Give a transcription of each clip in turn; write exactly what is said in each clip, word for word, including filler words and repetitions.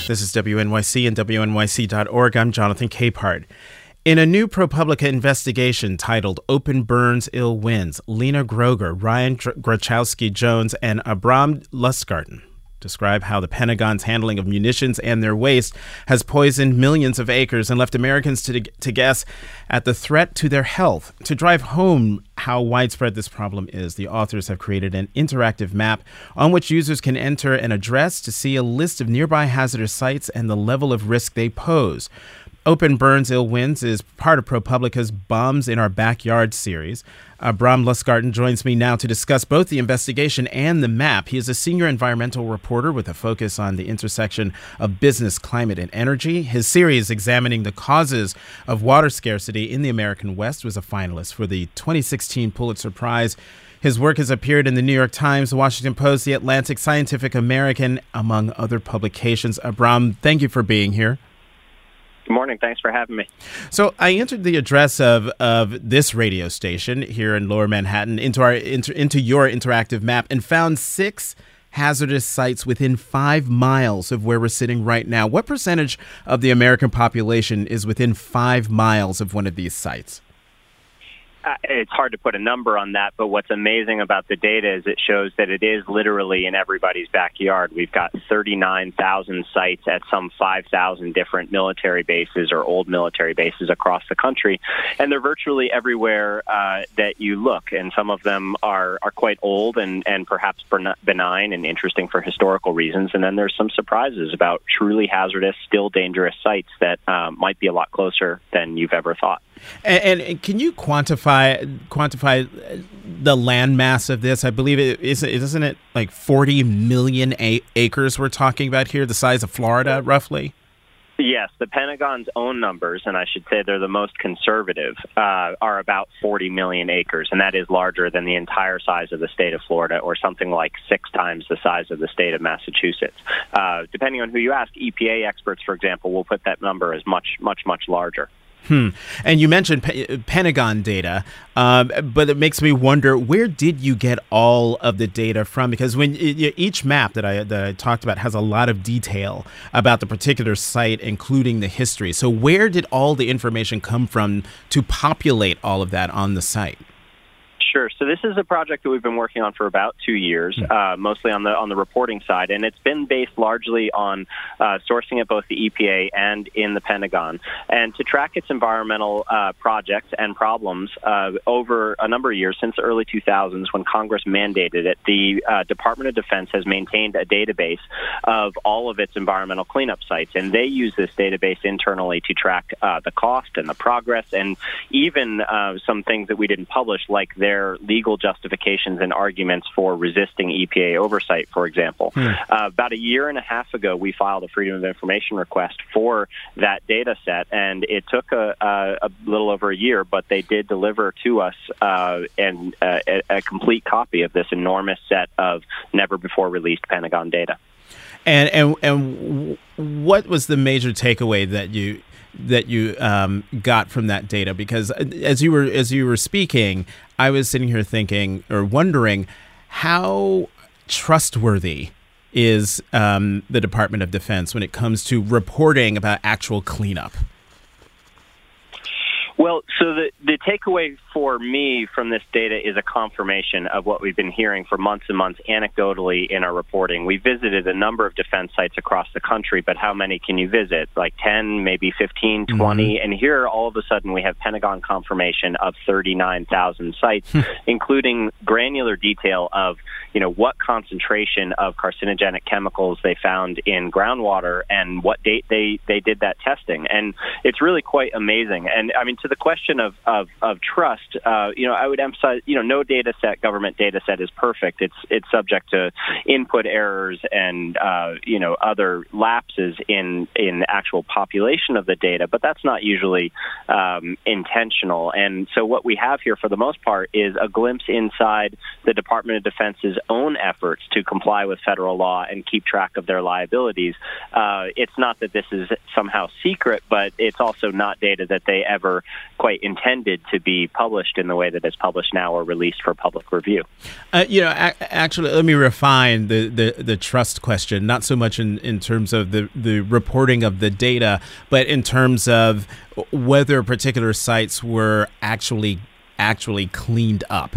This is W N Y C and W N Y C dot org. I'm Jonathan Capehart. In a new ProPublica investigation titled Open Burns, Ill Winds, Lena Groger, Ryan Grachowski-Jones, and Abram Lustgarten describe how the Pentagon's handling of munitions and their waste has poisoned millions of acres and left Americans to, to guess at the threat to their health. To drive home how widespread this problem is, the authors have created an interactive map on which users can enter an address to see a list of nearby hazardous sites and the level of risk they pose. Open Burns, Ill Winds is part of ProPublica's Bombs in Our Backyard series. Abram Lustgarten joins me now to discuss both the investigation and the map. He is a senior environmental reporter with a focus on the intersection of business, climate, and energy. His series examining the causes of water scarcity in the American West was a finalist for the twenty sixteen Pulitzer Prize. His work has appeared in the New York Times, the Washington Post, the Atlantic, Scientific American, among other publications. Abram, thank you for being here. Good morning. Thanks for having me. So I entered the address of, of this radio station here in Lower Manhattan into our into, into your interactive map and found six hazardous sites within five miles of where we're sitting right now. What percentage of the American population is within five miles of one of these sites? Uh, it's hard to put a number on that, but what's amazing about the data is it shows that it is literally in everybody's backyard. We've got thirty-nine thousand sites at some five thousand different military bases or old military bases across the country, and they're virtually everywhere uh, that you look, and some of them are, are quite old and, and perhaps benign and interesting for historical reasons, and then there's some surprises about truly hazardous, still dangerous sites that um, might be a lot closer than you've ever thought. And, and can you quantify quantify the land mass of this? I believe it is, isn't it like forty million a- acres we're talking about here, the size of Florida, roughly? Yes, the Pentagon's own numbers, and I should say they're the most conservative, uh, are about forty million acres, and that is larger than the entire size of the state of Florida, or something like six times the size of the state of Massachusetts. Uh, depending on who you ask, E P A experts, for example, will put that number as much, much, much larger. Hmm. And you mentioned P- Pentagon data, um, but it makes me wonder, where did you get all of the data from? Because when it, each map that I, that I talked about has a lot of detail about the particular site, including the history. So where did all the information come from to populate all of that on the site? Sure. So this is a project that we've been working on for about two years, uh, mostly on the on the reporting side, and it's been based largely on uh, sourcing at both the E P A and in the Pentagon, and to track its environmental uh, projects and problems uh, over a number of years since the early two thousands when Congress mandated it. The uh, Department of Defense has maintained a database of all of its environmental cleanup sites, and they use this database internally to track uh, the cost and the progress, and even uh, some things that we didn't publish, like their legal justifications and arguments for resisting E P A oversight, for example. Hmm. Uh, about a year and a half ago, we filed a Freedom of Information request for that data set, and it took a, a, a little over a year, but they did deliver to us uh, and, uh, a, a complete copy of this enormous set of never-before-released Pentagon data. And, and, and what was the major takeaway that you that you um, got from that data? Because as you were as you were speaking, I was sitting here thinking or wondering how trustworthy is um, the Department of Defense when it comes to reporting about actual cleanup. Well, so the, the takeaway for me from this data is a confirmation of what we've been hearing for months and months anecdotally in our reporting. We visited a number of defense sites across the country, but how many can you visit? Like ten, maybe fifteen, twenty. Mm-hmm. And here, all of a sudden, we have Pentagon confirmation of thirty-nine thousand sites, including granular detail of, you know, what concentration of carcinogenic chemicals they found in groundwater and what date they, they did that testing. And it's really quite amazing. And, I mean, to the question of, of, of trust, uh, you know, I would emphasize, you know, no data set, government data set is perfect. It's it's subject to input errors and, uh, you know, other lapses in, in actual population of the data, but that's not usually um, intentional. And so what we have here, for the most part, is a glimpse inside the Department of Defense's own efforts to comply with federal law and keep track of their liabilities. Uh, it's not that this is somehow secret, but it's also not data that they ever quite intended to be public. published in the way that it's published now or released for public review. Uh, you know, a- actually, let me refine the, the, the trust question, not so much in, in terms of the, the reporting of the data, but in terms of whether particular sites were actually actually cleaned up.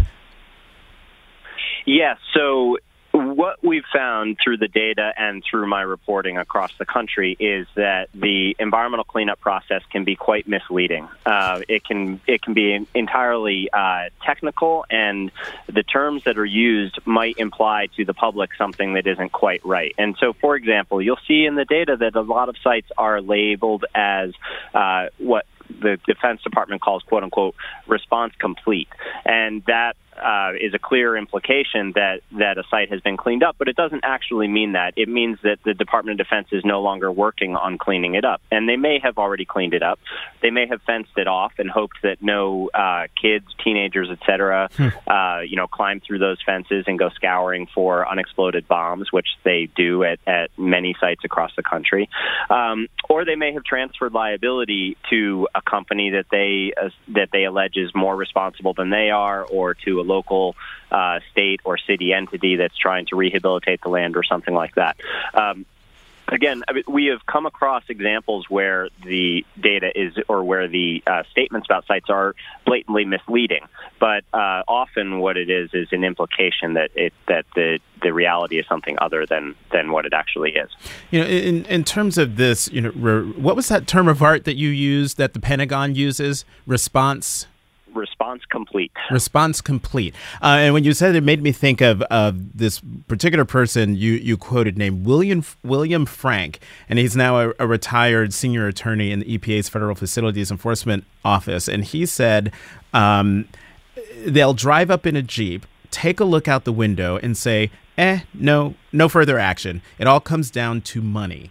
Yes, so what we've found through the data and through my reporting across the country is that the environmental cleanup process can be quite misleading. Uh, it can it can be entirely uh, technical, and the terms that are used might imply to the public something that isn't quite right. And so, for example, you'll see in the data that a lot of sites are labeled as uh, what the Defense Department calls, quote unquote, response complete. And that uh, is a clear implication that, that a site has been cleaned up, but it doesn't actually mean that. It means that the Department of Defense is no longer working on cleaning it up. And they may have already cleaned it up. They may have fenced it off and hoped that no uh, kids, teenagers, et cetera, hmm. uh, you know, climb through those fences and go scouring for unexploded bombs, which they do at, at many sites across the country. Um, or they may have transferred liability to a company that they uh, that they allege is more responsible than they are, or to a local uh, state or city entity that's trying to rehabilitate the land or something like that. Um, Again, I mean, we have come across examples where the data is, or where the uh, statements about sites are blatantly misleading. But uh, often, what it is is an implication that it that the the reality is something other than than what it actually is. You know, in in terms of this, you know, re- what was that term of art that you used that the Pentagon uses? Response. Response complete. Response complete. Uh, and when you said it, made me think of, of this particular person you, you quoted named William William Frank, and he's now a, a retired senior attorney in the E P A's Federal Facilities Enforcement Office. And he said um, they'll drive up in a Jeep, take a look out the window, and say, eh, no, no further action. It all comes down to money.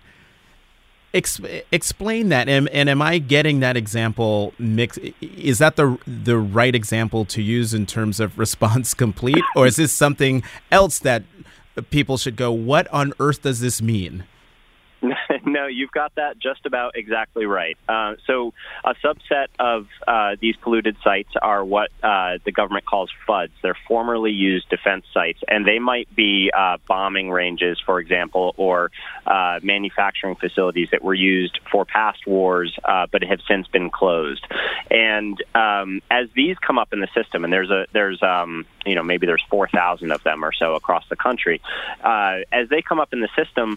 Ex- explain that, and, and am I getting that example mixed? Is that the the right example to use in terms of response complete, or is this something else that people should go, what on earth does this mean? No, you've got that just about exactly right. Uh, so a subset of uh, these polluted sites are what uh, the government calls F U Ds. They're formerly used defense sites, and they might be uh, bombing ranges, for example, or uh, manufacturing facilities that were used for past wars, uh, but have since been closed. And um, as these come up in the system, and there's a there's um, you know maybe there's four thousand of them or so across the country, uh, as they come up in the system,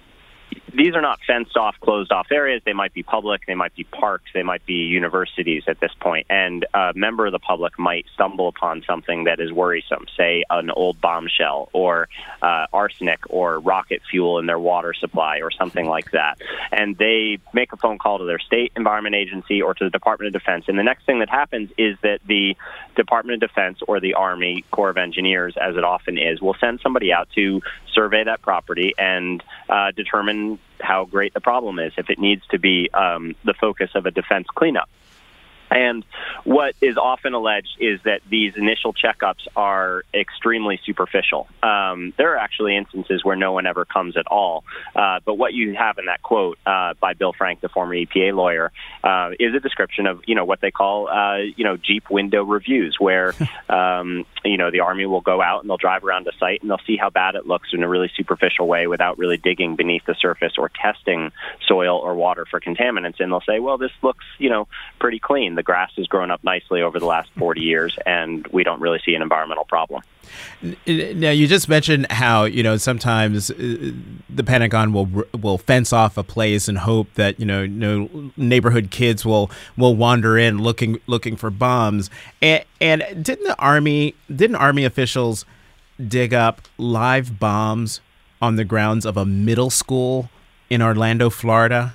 these are not fenced-off, closed-off areas. They might be public. They might be parks. They might be universities at this point. And a member of the public might stumble upon something that is worrisome, say an old bombshell or uh, arsenic or rocket fuel in their water supply or something like that. And they make a phone call to their state environment agency or to the Department of Defense. And the next thing that happens is that the Department of Defense or the Army Corps of Engineers, as it often is, will send somebody out to survey that property and uh, determine how great the problem is, if it needs to be um, the focus of a defense cleanup. And what is often alleged is that these initial checkups are extremely superficial. Um, there are actually instances where no one ever comes at all. Uh, but what you have in that quote uh, by Bill Frank, the former E P A lawyer, uh, is a description of, you know, what they call, uh, you know, Jeep window reviews, where, um, you know, the Army will go out and they'll drive around a site and they'll see how bad it looks in a really superficial way without really digging beneath the surface or testing soil or water for contaminants. And they'll say, well, this looks, you know, pretty clean. The grass has grown up nicely over the last forty years, and we don't really see an environmental problem. Now, you just mentioned how, you know, sometimes the Pentagon will will fence off a place and hope that, you know, no neighborhood kids will will wander in looking looking for bombs. And, and didn't the Army, didn't Army officials dig up live bombs on the grounds of a middle school in Orlando, Florida?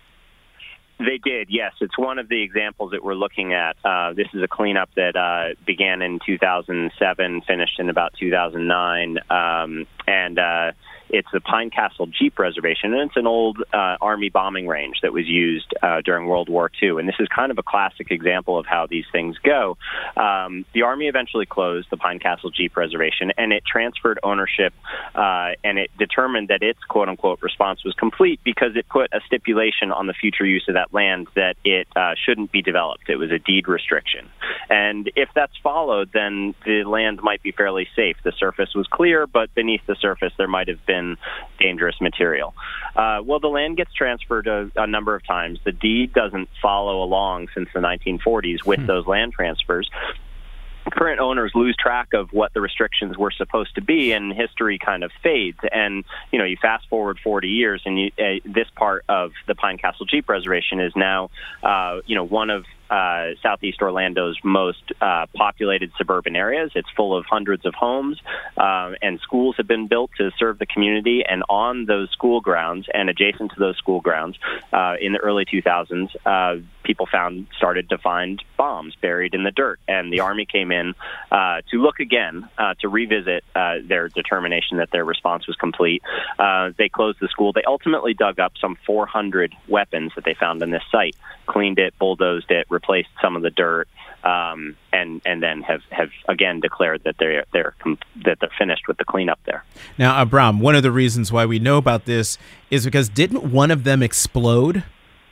They did, yes. It's one of the examples that we're looking at. Uh, this is a cleanup that uh, began in two thousand seven, finished in about two thousand nine, um, and uh, it's the Pine Castle Jeep Reservation, and it's an old uh, Army bombing range that was used uh, during World War Two. And this is kind of a classic example of how these things go. Um, the Army eventually closed the Pine Castle Jeep Reservation, and it transferred ownership, uh, and it determined that its quote-unquote response was complete because it put a stipulation on the future use of that land that it uh, shouldn't be developed. It was a deed restriction. And if that's followed, then the land might be fairly safe. The surface was clear, but beneath the surface there might have been dangerous material. Uh, well, the land gets transferred a, a number of times. The deed doesn't follow along since the nineteen forties with hmm. those land transfers. Current owners lose track of what the restrictions were supposed to be, and history kind of fades. And, you know, you fast forward forty years, and you, uh, this part of the Pine Castle Jeep Reservation is now, uh, you know, one of uh, Southeast Orlando's most uh, populated suburban areas. It's full of hundreds of homes, uh, and schools have been built to serve the community. And on those school grounds and adjacent to those school grounds, uh, in the early two thousands, uh, people found started to find bombs buried in the dirt, and the Army came in uh, to look again, uh, to revisit uh, their determination that their response was complete. Uh, they closed the school. They ultimately dug up some four hundred weapons that they found on this site, cleaned it, bulldozed it, replaced some of the dirt, um, and and then have, have again declared that they're they're that they're finished with the cleanup there. Now, Abram, one of the reasons why we know about this is because didn't one of them explode?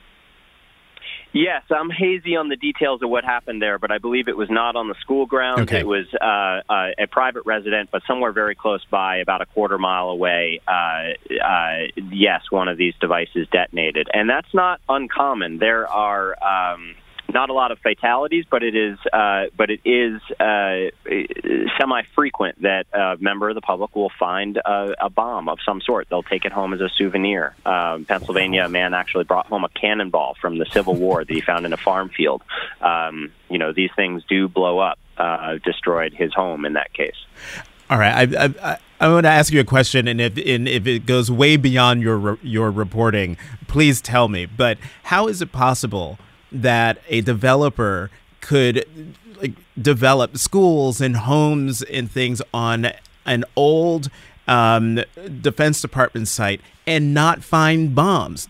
Yes, I'm hazy on the details of what happened there, but I believe it was not on the school grounds. Okay. It was uh, uh, a private residence, but somewhere very close by, about a quarter mile away. Uh, uh, yes, one of these devices detonated, and that's not uncommon. There are um, not a lot of fatalities, but it is uh, but it is uh, semi-frequent that a member of the public will find a, a bomb of some sort. They'll take it home as a souvenir. Uh, Pennsylvania, a man actually brought home a cannonball from the Civil War that he found in a farm field. Um, you know, these things do blow up. Uh, destroyed his home in that case. All right, I, I, I want to ask you a question, and if and if it goes way beyond your your reporting, please tell me. But how is it possible that a developer could like, develop schools and homes and things on an old um, Defense Department site and not find bombs?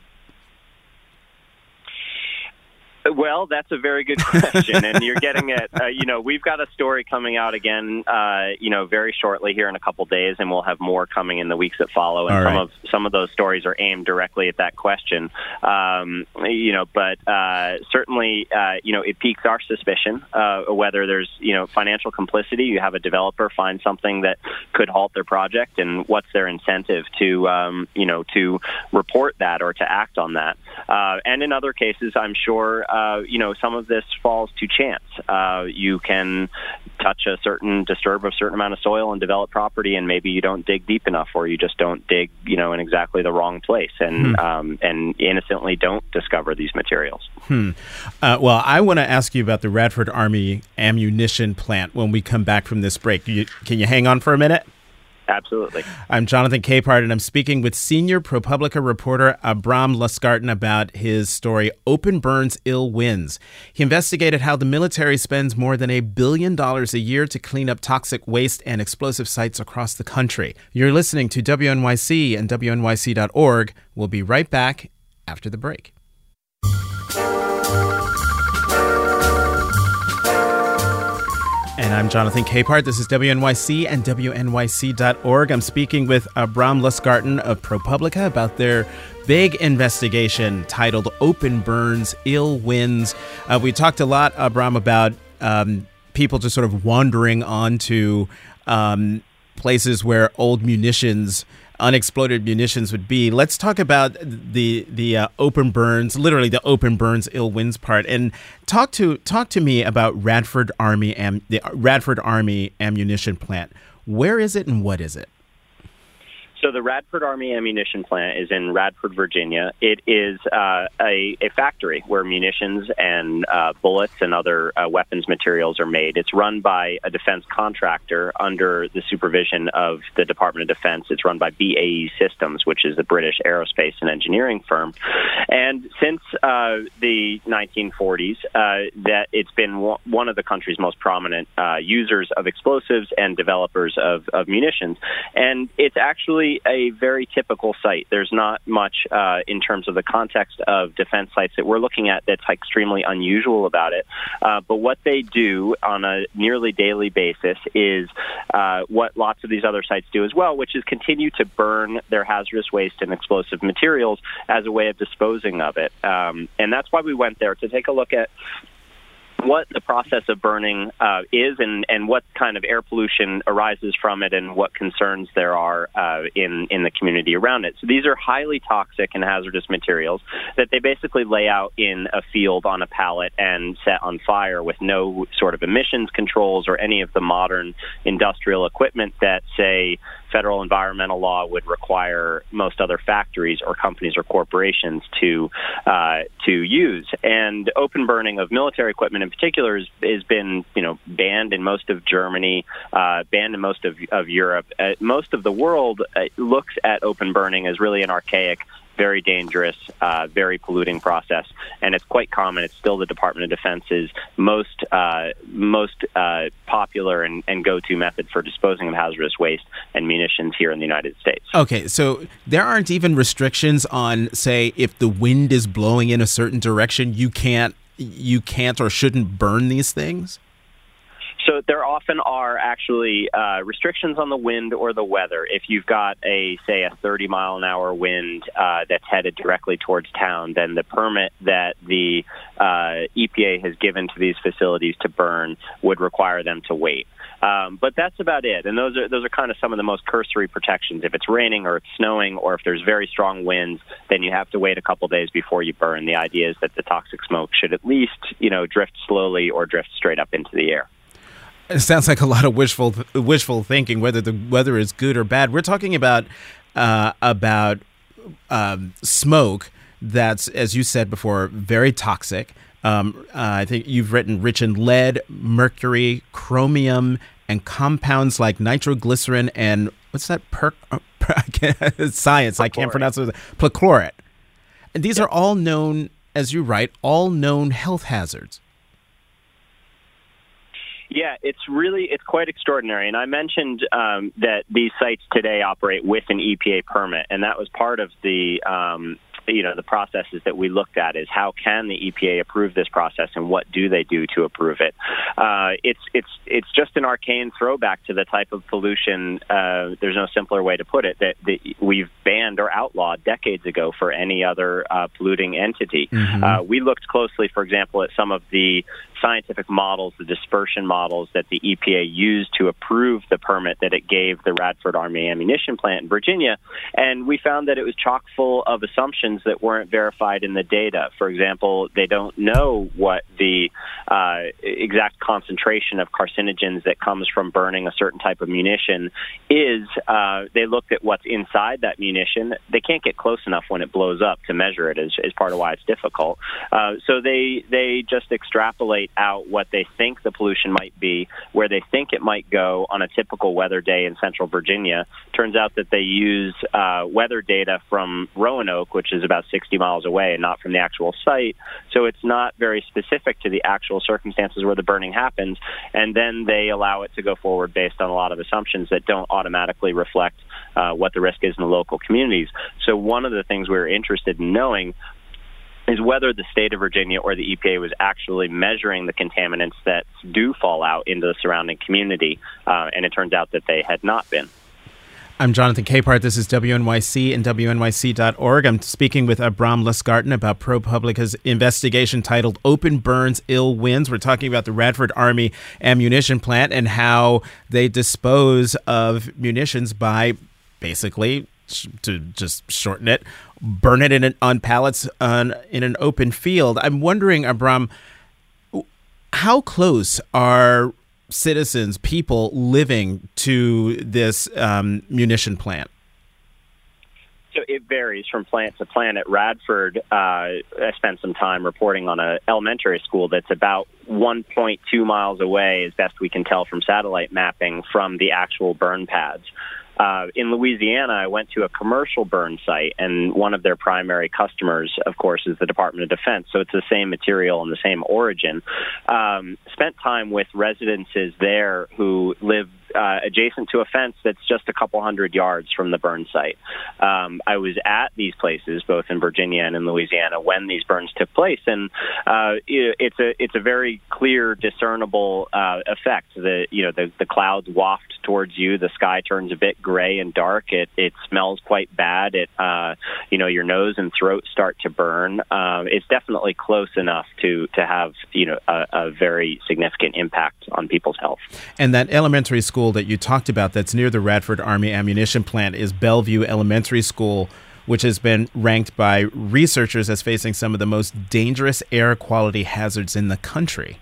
Well, that's a very good question, and you're getting at, uh, you know, we've got a story coming out again, uh, you know, very shortly here in a couple days, and we'll have more coming in the weeks that follow, and All some right. of some of those stories are aimed directly at that question, um, you know, but uh, certainly, uh, you know, it piques our suspicion uh, whether there's, you know, financial complicity. You have a developer find something that could halt their project, and what's their incentive to, um, you know, to report that or to act on that. Uh, and in other cases, I'm sure, uh, you know, some of this falls to chance. Uh, you can touch a certain, disturb a certain amount of soil and develop property, and maybe you don't dig deep enough, or you just don't dig, you know, in exactly the wrong place, and hmm. um, and innocently don't discover these materials. Hmm. Uh, well, I want to ask you about the Radford Army ammunition plant when we come back from this break. You, can you hang on for a minute? Absolutely. I'm Jonathan Capehart, and I'm speaking with senior ProPublica reporter Abram Lustgarten about his story, Open Burns, Ill Winds. He investigated how the military spends more than a billion dollars a year to clean up toxic waste and explosive sites across the country. You're listening to W N Y C and W N Y C dot org. We'll be right back after the break. And I'm Jonathan Capehart. This is W N Y C and W N Y C dot org. I'm speaking with Abram Lustgarten of ProPublica about their big investigation titled Open Burns, Ill Winds. Uh, we talked a lot, Abram, about um, people just sort of wandering onto um, places where old munitions, unexploded munitions would be. Let's talk about the the uh, open burns, literally the open burns, ill winds part, and talk to talk to me about Radford Army am, the Radford Army ammunition plant. Where is it and what is it? So the Radford Army Ammunition Plant is in Radford, Virginia. It is uh, a, a factory where munitions and uh, bullets and other uh, weapons materials are made. It's run by a defense contractor under the supervision of the Department of Defense. It's run by B A E Systems, which is a British aerospace and engineering firm. And since uh, the nineteen forties, uh, that it's been w- one of the country's most prominent uh, users of explosives and developers of, of munitions. And it's actually a very typical site. There's not much uh, in terms of the context of defense sites that we're looking at that's extremely unusual about it. Uh, but what they do on a nearly daily basis is uh, what lots of these other sites do as well, which is continue to burn their hazardous waste and explosive materials as a way of disposing of it. Um, and that's why we went there, to take a look at what the process of burning uh, is and, and what kind of air pollution arises from it and what concerns there are uh, in, in the community around it. So these are highly toxic and hazardous materials that they basically lay out in a field on a pallet and set on fire with no sort of emissions controls or any of the modern industrial equipment that, say, federal environmental law would require most other factories or companies or corporations to uh, to use. And open burning of military equipment in particular has, has been, you know, banned in most of Germany, uh, banned in most of, of Europe. Uh, most of the world uh, looks at open burning as really an archaic, very dangerous, uh, very polluting process, and it's quite common. It's still the Department of Defense's most uh, most uh, popular and, and go-to method for disposing of hazardous waste and munitions here in the United States. Okay, so there aren't even restrictions on, say, if the wind is blowing in a certain direction, you can't you can't or shouldn't burn these things? So there often are actually uh, restrictions on the wind or the weather. If you've got a, say, a thirty mile an hour wind uh, that's headed directly towards town, then the permit that the uh, E P A has given to these facilities to burn would require them to wait. Um, but that's about it. And those are those are kind of some of the most cursory protections. If it's raining or it's snowing or if there's very strong winds, then you have to wait a couple days before you burn. The idea is that the toxic smoke should at least, you know, drift slowly or drift straight up into the air. It sounds like a lot of wishful wishful thinking, whether the weather is good or bad. We're talking about uh, about um, smoke that's, as you said before, very toxic. Um, uh, I think you've written rich in lead, mercury, chromium, and compounds like nitroglycerin and what's that? Per, uh, per I can't, science. Perchlorate. I can't pronounce it. Perchlorate. And these yep. are all known, as you write, all known health hazards. Yeah, it's really, it's quite extraordinary. And I mentioned um, that these sites today operate with an E P A permit, and that was part of the, um, you know, the processes that we looked at is how can the E P A approve this process and what do they do to approve it? Uh, it's, it's, it's just an arcane throwback to the type of pollution, uh, there's no simpler way to put it, that, that we've banned or outlawed decades ago for any other uh, polluting entity. Mm-hmm. Uh, we looked closely, for example, at some of the scientific models, the dispersion models that the E P A used to approve the permit that it gave the Radford Army ammunition plant in Virginia, and we found that it was chock full of assumptions that weren't verified in the data. For example, they don't know what the uh, exact concentration of carcinogens that comes from burning a certain type of munition is. Uh, they looked at what's inside that munition. They can't get close enough when it blows up to measure it, is, is part of why it's difficult. Uh, so they, they just extrapolate out what they think the pollution might be, where they think it might go on a typical weather day in central Virginia. Turns out that they use uh, weather data from Roanoke, which is about sixty miles away and not from the actual site. So it's not very specific to the actual circumstances where the burning happens. And then they allow it to go forward based on a lot of assumptions that don't automatically reflect uh, what the risk is in the local communities. So one of the things we were interested in knowing is whether the state of Virginia or the E P A was actually measuring the contaminants that do fall out into the surrounding community, uh, and it turns out that they had not been. I'm Jonathan Capehart. This is W N Y C and W N Y C dot org. I'm speaking with Abram Lustgarten about ProPublica's investigation titled Open Burns, Ill Winds. We're talking about the Radford Army ammunition plant and how they dispose of munitions by basically, to just shorten it, burn it in an, on pallets on, in an open field. I'm wondering, Abram, how close are citizens, people living to this um, munition plant? So it varies from plant to plant. At Radford, uh, I spent some time reporting on an elementary school that's about one point two miles away, as best we can tell from satellite mapping, from the actual burn pads. Uh, in Louisiana, I went to a commercial burn site, and one of their primary customers, of course, is the Department of Defense. So it's the same material and the same origin. Um, spent time with residences there who live uh, adjacent to a fence that's just a couple hundred yards from the burn site. Um, I was at these places, both in Virginia and in Louisiana, when these burns took place, and uh, it's a it's a very clear, discernible uh, effect. The you know the, the clouds waft towards you, the sky turns a bit gray and dark. It it smells quite bad. It uh, you know your nose and throat start to burn. Um, it's definitely close enough to to have you know a, a very significant impact on people's health. And that elementary school that you talked about that's near the Radford Army Ammunition Plant is Bellevue Elementary School, which has been ranked by researchers as facing some of the most dangerous air quality hazards in the country.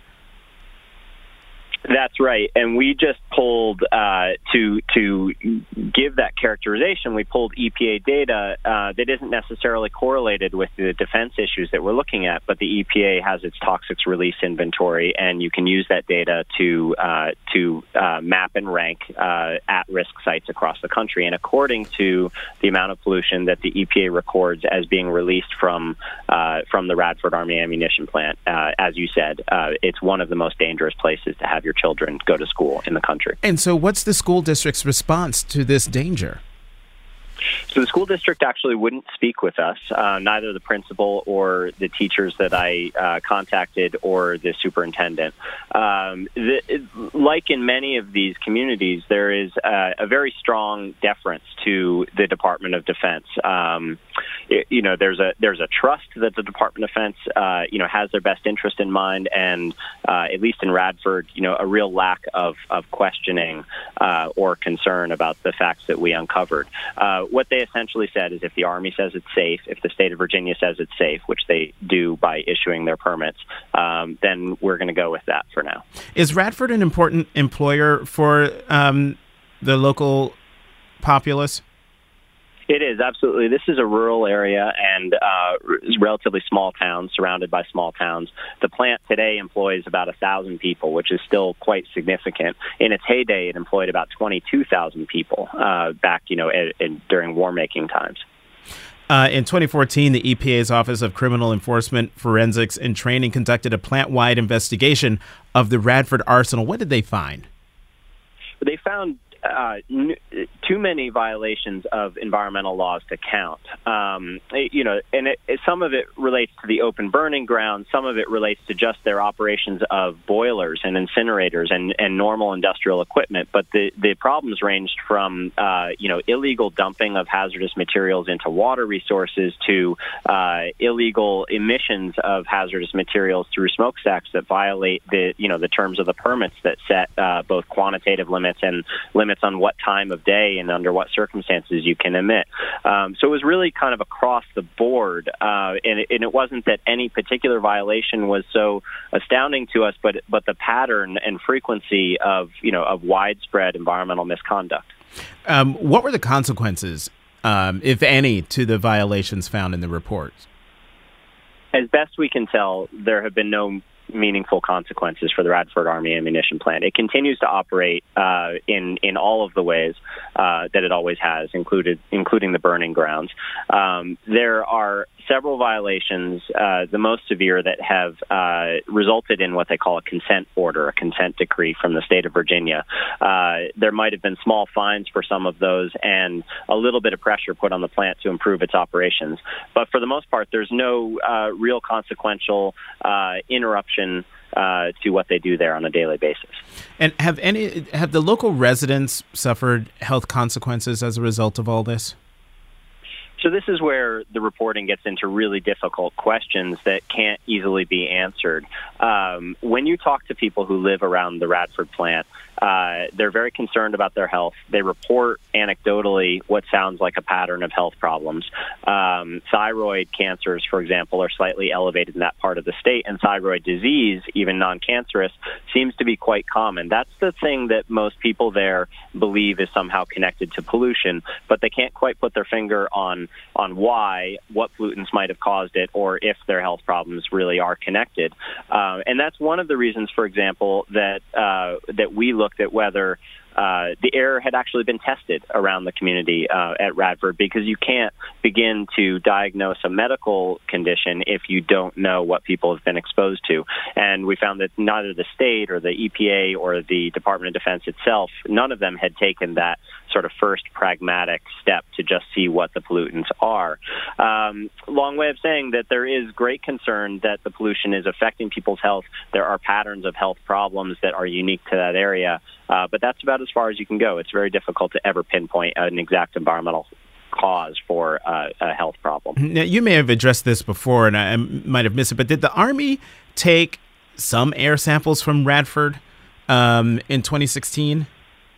That's right, and we just pulled uh, to to give that characterization. We pulled E P A data uh, that isn't necessarily correlated with the defense issues that we're looking at, but the E P A has its toxics release inventory, and you can use that data to uh, to uh, map and rank uh, at-risk sites across the country. And according to the amount of pollution that the E P A records as being released from uh, from the Radford Army Ammunition Plant, uh, as you said, uh, it's one of the most dangerous places to have your children go to school in the country. And so what's the school district's response to this danger? So the school district actually wouldn't speak with us, uh, neither the principal or the teachers that I uh, contacted or the superintendent. Um, the, it, like in many of these communities, there is a, a very strong deference to the Department of Defense. Um, it, you know, there's a there's a trust that the Department of Defense, uh, you know, has their best interest in mind, and uh, at least in Radford, you know, a real lack of of questioning uh, or concern about the facts that we uncovered. Uh, what they essentially said is if the Army says it's safe, if the state of Virginia says it's safe, which they do by issuing their permits, um, then we're going to go with that for now. Is Radford an important employer for um, the local populace? It is, absolutely. This is a rural area and uh, relatively small town, surrounded by small towns. The plant today employs about one thousand people, which is still quite significant. In its heyday, it employed about twenty-two thousand people uh, back, you know, in, in, during war-making times. Uh, in twenty fourteen, the E P A's Office of Criminal Enforcement, Forensics, and Training conducted a plant-wide investigation of the Radford Arsenal. What did they find? They found Uh, n- too many violations of environmental laws to count. Um, you know, and it, it, some of it relates to the open burning ground. Some of it relates to just their operations of boilers and incinerators and, and normal industrial equipment. But the, the problems ranged from, uh, you know, illegal dumping of hazardous materials into water resources to uh, illegal emissions of hazardous materials through smokestacks that violate the, you know, the terms of the permits that set uh, both quantitative limits and limits on what time of day and under what circumstances you can emit. Um, so it was really kind of across the board, uh, and, it, and it wasn't that any particular violation was so astounding to us, but but the pattern and frequency of you know of widespread environmental misconduct. Um, what were the consequences, um, if any, to the violations found in the reports? As best we can tell, there have been no meaningful consequences for the Radford Army Ammunition Plant. It continues to operate uh, in in all of the ways uh, that it always has, included including the burning grounds. Um, there are several violations, uh, the most severe that have uh, resulted in what they call a consent order, a consent decree from the state of Virginia. Uh, there might have been small fines for some of those and a little bit of pressure put on the plant to improve its operations. But for the most part, there's no uh, real consequential uh, interruption uh, to what they do there on a daily basis. And have any have the local residents suffered health consequences as a result of all this? So this is where the reporting gets into really difficult questions that can't easily be answered. Um, when you talk to people who live around the Radford plant, uh, they're very concerned about their health. They report anecdotally what sounds like a pattern of health problems. Um, thyroid cancers, for example, are slightly elevated in that part of the state, and thyroid disease, even non-cancerous, seems to be quite common. That's the thing that most people there believe is somehow connected to pollution, but they can't quite put their finger on on why, what pollutants might have caused it, or if their health problems really are connected. Uh, and that's one of the reasons, for example, that uh, that we looked at whether uh, the air had actually been tested around the community uh, at Radford, because you can't begin to diagnose a medical condition if you don't know what people have been exposed to. And we found that neither the state or the E P A or the Department of Defense itself, none of them had taken that sort of first pragmatic step to just see what the pollutants are. Um, long way of saying that there is great concern that the pollution is affecting people's health. There are patterns of health problems that are unique to that area, uh, but that's about as far as you can go. It's very difficult to ever pinpoint an exact environmental cause for uh, a health problem. Now, you may have addressed this before, and I might have missed it, but did the Army take some air samples from Radford um, in twenty sixteen?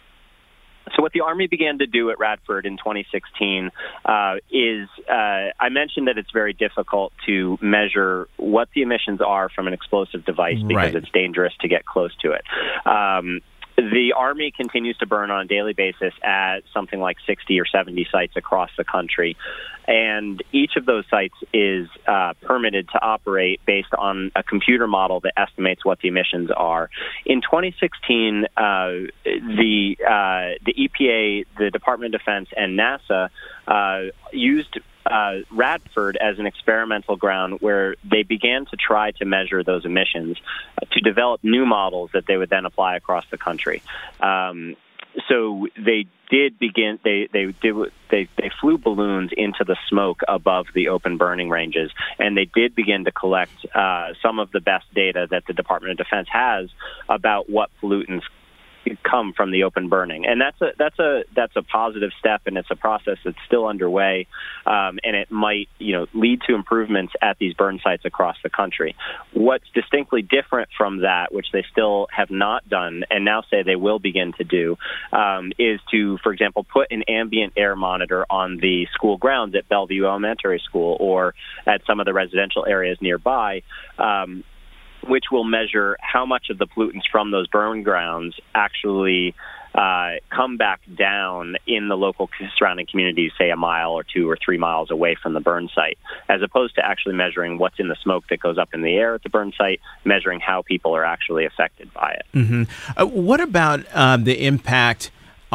So what the Army began to do at Radford in twenty sixteen uh, is, uh, I mentioned that it's very difficult to measure what the emissions are from an explosive device because Right. it's dangerous to get close to it. Um, the Army continues to burn on a daily basis at something like sixty or seventy sites across the country. And each of those sites is uh, permitted to operate based on a computer model that estimates what the emissions are. In twenty sixteen, uh, the uh, the E P A, the Department of Defense, and NASA uh, used Uh, Radford as an experimental ground where they began to try to measure those emissions uh, to develop new models that they would then apply across the country. Um, so they did begin. They they did they they flew balloons into the smoke above the open burning ranges, and they did begin to collect uh, some of the best data that the Department of Defense has about what pollutants come from the open burning, and that's a that's a that's a positive step, and it's a process that's still underway, um, and it might you know lead to improvements at these burn sites across the country. What's distinctly different from that, which they still have not done, and now say they will begin to do, um, is to, for example, put an ambient air monitor on the school grounds at Bellevue Elementary School or at some of the residential areas nearby. Um, which will measure how much of the pollutants from those burn grounds actually uh, come back down in the local surrounding communities, say a mile or two or three miles away from the burn site, as opposed to actually measuring what's in the smoke that goes up in the air at the burn site, measuring how people are actually affected by it. Mm-hmm. Uh, what about um, the impact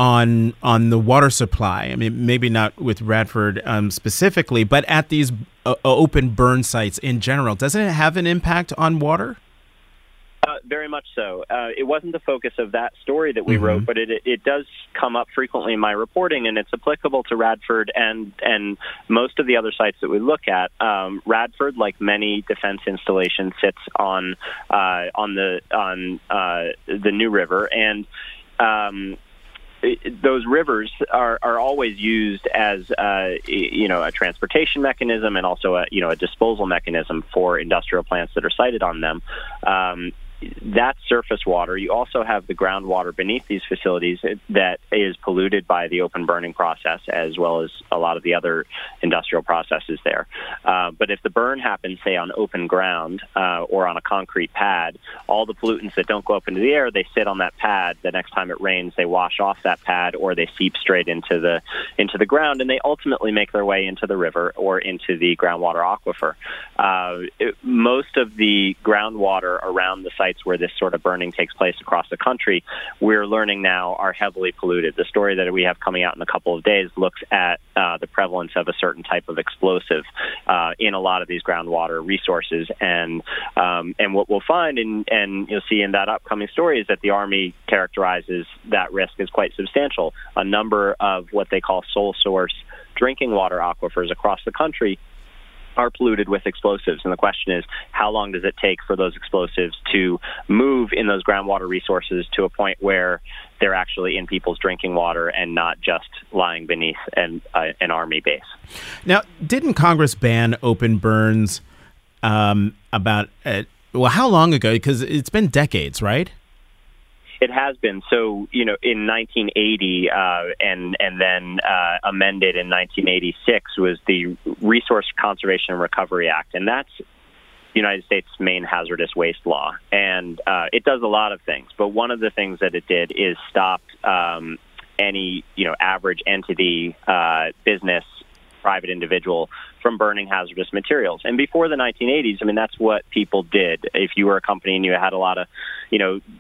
on on the water supply? I mean, maybe not with Radford um, specifically, but at these uh, open burn sites in general, doesn't it have an impact on water? Uh, very much so. Uh, it wasn't the focus of that story that we Mm-hmm. wrote, but it it does come up frequently in my reporting, and it's applicable to Radford and and most of the other sites that we look at. Um, Radford, like many defense installations, sits on uh, on the on uh, the New River, and um, those rivers are, are always used as uh, you know a transportation mechanism and also a you know a disposal mechanism for industrial plants that are sited on them. Um, That's surface water. You also have the groundwater beneath these facilities that is polluted by the open burning process, as well as a lot of the other industrial processes there. Uh, but if the burn happens, say, on open ground uh, or on a concrete pad, all the pollutants that don't go up into the air, they sit on that pad. The next time it rains, they wash off that pad, or they seep straight into the into the ground, and they ultimately make their way into the river or into the groundwater aquifer. Uh, it, most of the groundwater around the site where this sort of burning takes place across the country, we're learning now are heavily polluted. The story that we have coming out in a couple of days looks at uh, the prevalence of a certain type of explosive uh, in a lot of these groundwater resources. And um, and what we'll find, in, and you'll see in that upcoming story, is that the Army characterizes that risk as quite substantial. A number of what they call sole source drinking water aquifers across the country are polluted with explosives. And the question is, how long does it take for those explosives to move in those groundwater resources to a point where they're actually in people's drinking water and not just lying beneath an, uh, an Army base? Now, didn't Congress ban open burns um, about, uh, well, how long ago? Because it's been decades, right? It has been. So, you know, in nineteen eighty uh, and and then uh, amended in nineteen eighty-six was the Resource Conservation and Recovery Act, and that's the United States' main hazardous waste law. And uh, it does a lot of things, but one of the things that it did is stop um, any, you know, average entity, uh, business, private individual from burning hazardous materials. And before the nineteen eighties, I mean, that's what people did. If you were a company and you had a lot of, you know,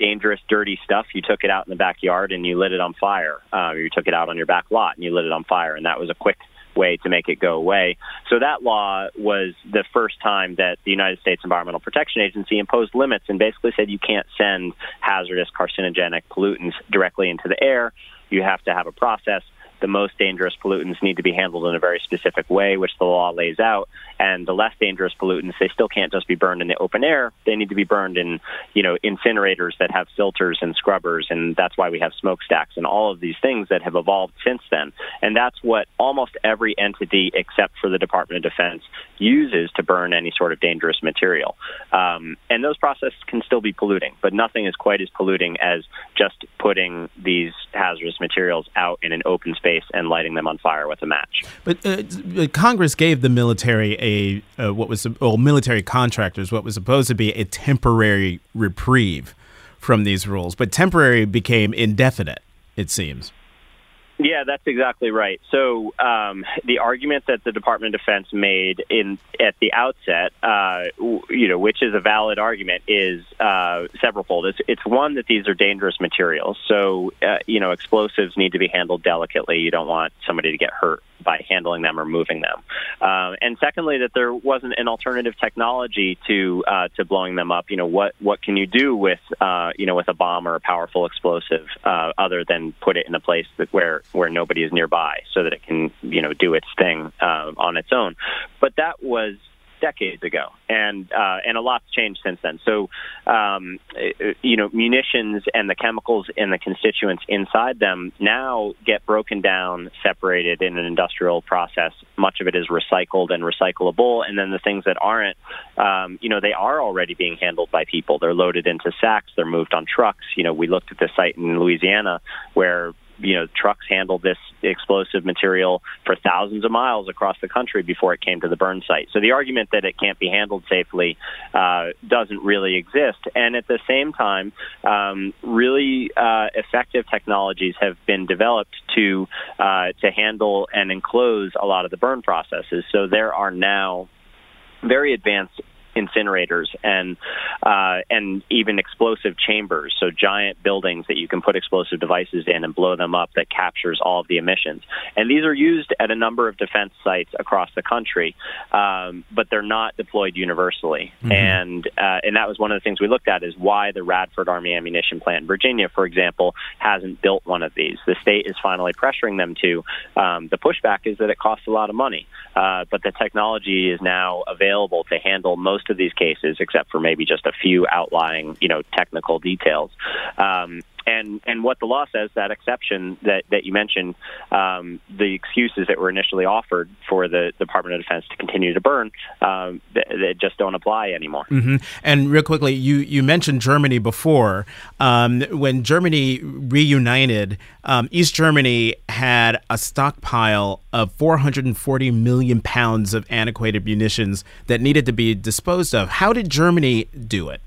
dangerous, dirty stuff, you took it out in the backyard and you lit it on fire. Uh, you took it out on your back lot and you lit it on fire, and that was a quick way to make it go away. So that law was the first time that the United States Environmental Protection Agency imposed limits and basically said you can't send hazardous, carcinogenic pollutants directly into the air. You have to have a process. The most dangerous pollutants need to be handled in a very specific way, which the law lays out. And the less dangerous pollutants, they still can't just be burned in the open air. They need to be burned in, you know, incinerators that have filters and scrubbers. And that's why we have smokestacks and all of these things that have evolved since then. And that's what almost every entity except for the Department of Defense uses to burn any sort of dangerous material. Um, and those processes can still be polluting, but nothing is quite as polluting as just putting these hazardous materials out in an open space and lighting them on fire with a match. But uh, Congress gave the military a uh, what was well, military contractors what was supposed to be a temporary reprieve from these rules, but temporary became indefinite, it seems. Yeah, that's exactly right. So um, the argument that the Department of Defense made in at the outset, uh, you know, which is a valid argument, is uh, severalfold. It's, it's one that these are dangerous materials. So, uh, you know, explosives need to be handled delicately. You don't want somebody to get hurt by handling them or moving them. Um, and secondly, that there wasn't an alternative technology to uh, to blowing them up. You know, what what can you do with uh, you know with a bomb or a powerful explosive uh, other than put it in a place that where where nobody is nearby so that it can you know do its thing uh, on its own. But that was decades ago, and uh, and a lot's changed since then. So, um, you know, munitions and the chemicals and the constituents inside them now get broken down, separated in an industrial process. Much of it is recycled and recyclable, and then the things that aren't, um, you know, they are already being handled by people. They're loaded into sacks. They're moved on trucks. You know, we looked at this site in Louisiana where you know, trucks handled this explosive material for thousands of miles across the country before it came to the burn site. So the argument that it can't be handled safely uh, doesn't really exist. And at the same time, um, really uh, effective technologies have been developed to uh, to handle and enclose a lot of the burn processes. So there are now very advanced incinerators and uh, and even explosive chambers, so giant buildings that you can put explosive devices in and blow them up that captures all of the emissions. And these are used at a number of defense sites across the country, um, but they're not deployed universally. Mm-hmm. And uh, and that was one of the things we looked at, is why the Radford Army Ammunition Plant in Virginia, for example, hasn't built one of these. The state is finally pressuring them to. Um, the pushback is that it costs a lot of money, uh, but the technology is now available to handle most of these cases, except for maybe just a few outlying, you know, technical details. Um, and and what the law says, that exception that, that you mentioned, um, the excuses that were initially offered for the Department of Defense to continue to burn, um, that, that just don't apply anymore. Mm-hmm. And real quickly, you, you mentioned Germany before. Um, when Germany reunited, um, East Germany had a stockpile of four hundred forty million pounds of antiquated munitions that needed to be disposed of. How did Germany do it?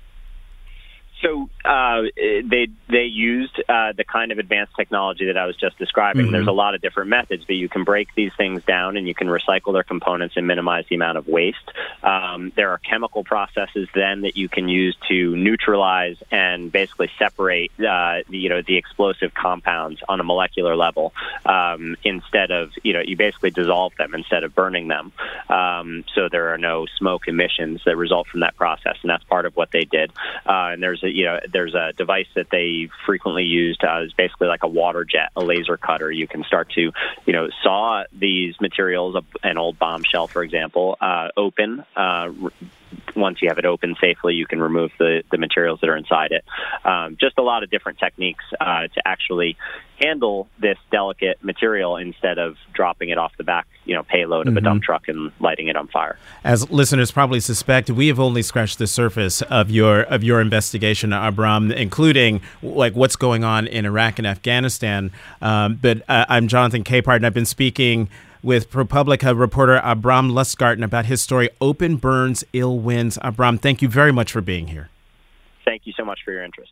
So uh, they they used uh, the kind of advanced technology that I was just describing. Mm-hmm. There's a lot of different methods, but you can break these things down and you can recycle their components and minimize the amount of waste. Um, there are chemical processes then that you can use to neutralize and basically separate uh, the, you know the explosive compounds on a molecular level um, instead of you know you basically dissolve them instead of burning them. Um, so there are no smoke emissions that result from that process, and that's part of what they did. Uh, and there's a You know, there's a device that they frequently used. Uh, it's basically like a water jet, a laser cutter. You can start to, you know, saw these materials, an old bombshell, for example, uh, open. Uh, once you have it open safely, you can remove the, the materials that are inside it. Um, just a lot of different techniques uh, to actually handle this delicate material instead of dropping it off the back, you know, payload of mm-hmm. a dump truck and lighting it on fire. As listeners probably suspect, we have only scratched the surface of your of your investigation, Abram, including like what's going on in Iraq and Afghanistan. Um, but uh, I'm Jonathan Capehart, and I've been speaking with ProPublica reporter Abram Lustgarten about his story, Open Burns, Ill Winds. Abram, thank you very much for being here. Thank you so much for your interest.